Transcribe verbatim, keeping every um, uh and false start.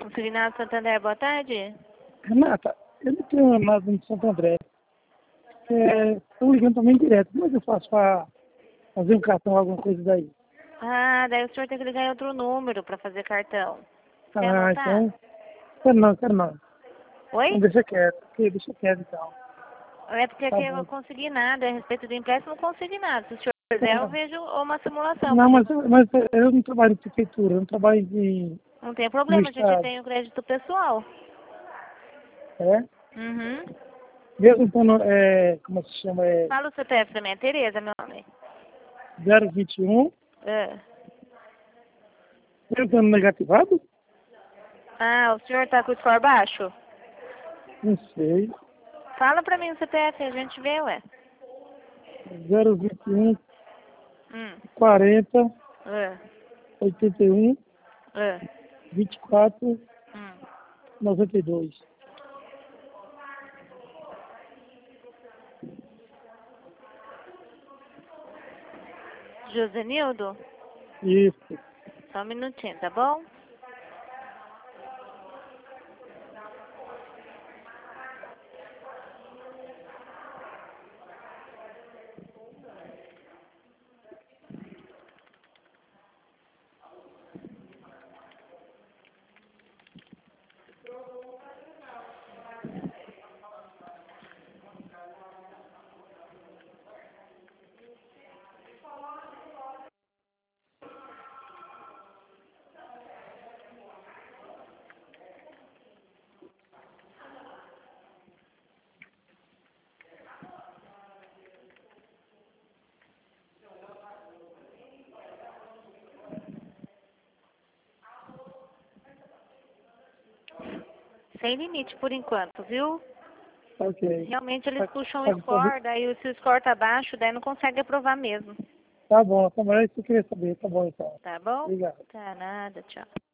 Consignado Santander, boa tarde. Renata, eu não tenho nada no Santo André. Estão ligando também direto. Como é que eu faço para fazer um cartão, alguma coisa daí? Ah, daí o senhor tem que ligar em outro número para fazer cartão. Quer Ah, anotar? então. Quero não, quero não. Oi? Então deixa quieto. Ok, deixa quieto então. É porque Tá aqui eu bom. não consegui nada. A respeito do empréstimo, não consegui nada. Se o senhor quiser, eu vejo uma simulação. Não, mas, porque mas eu não trabalho em prefeitura, eu não trabalho em, Não tem no problema, a gente estado. tem o crédito pessoal. É? Uhum. Mesmo quando é, como se chama, é Fala o C P F pra mim, é Tereza, meu nome. zero vinte e um, É. eu dando negativado? Ah, o senhor tá com o score baixo? Não sei. Fala pra mim o C P F, a gente vê, ué. zero vinte e um, Hum. quarenta, É. oitenta e um, É. vinte e quatro, Hum. noventa e dois. Josenildo? Isso. Só um minutinho, tá bom? Sem limite por enquanto, viu? Ok. Realmente eles Tá, puxam o tá, score, daí se o score tá baixo, daí não consegue aprovar mesmo. tá bom, tá bom, é isso que eu queria saber. Tá bom então. Tá bom? Obrigado. Tá nada, tchau.